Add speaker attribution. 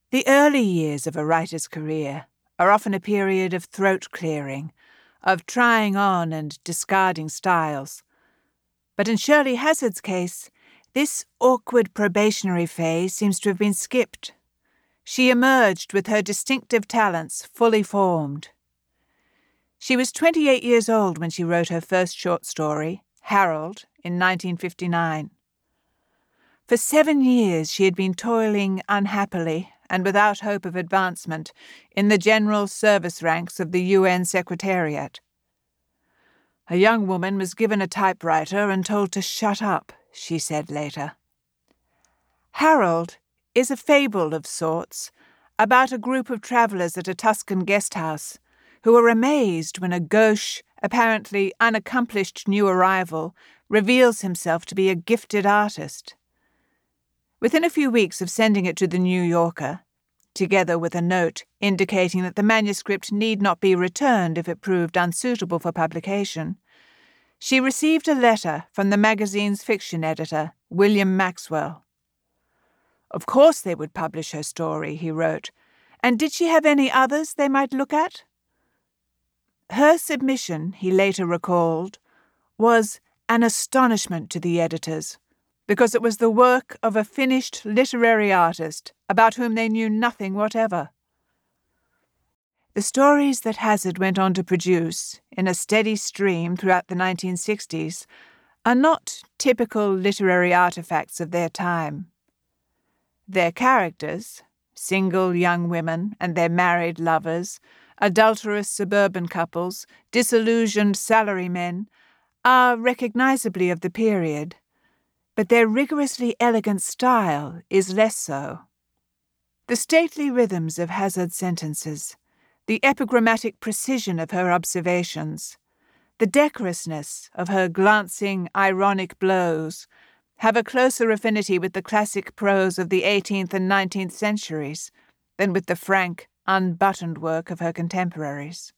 Speaker 1: The early years of a writer's career are often a period of throat-clearing, of trying on and discarding styles. But in Shirley Hazard's case, this awkward probationary phase seems to have been skipped. She emerged with her distinctive talents fully formed. She was 28 years old when she wrote her first short story, Harold, in 1959. For 7 years she had been toiling unhappily and without hope of advancement in the general service ranks of the UN Secretariat. A young woman was given a typewriter and told to shut up, she said later. Harold is a fable of sorts about a group of travellers at a Tuscan guest house who are amazed when a gauche, apparently unaccomplished new arrival reveals himself to be a gifted artist. Within a few weeks of sending it to the New Yorker, together with a note indicating that the manuscript need not be returned if it proved unsuitable for publication, she received a letter from the magazine's fiction editor, William Maxwell. Of course they would publish her story, he wrote, and did she have any others they might look at? Her submission, he later recalled, was an astonishment to the editors, because it was the work of a finished literary artist about whom they knew nothing whatever. The stories that Hazard went on to produce, in a steady stream throughout the 1960s, are not typical literary artifacts of their time. Their characters, single young women and their married lovers, adulterous suburban couples, disillusioned salarymen, are recognizably of the period, but their rigorously elegant style is less so. The stately rhythms of Hazard's sentences, the epigrammatic precision of her observations, the decorousness of her glancing, ironic blows, have a closer affinity with the classic prose of the 18th and 19th centuries than with the frank, unbuttoned work of her contemporaries.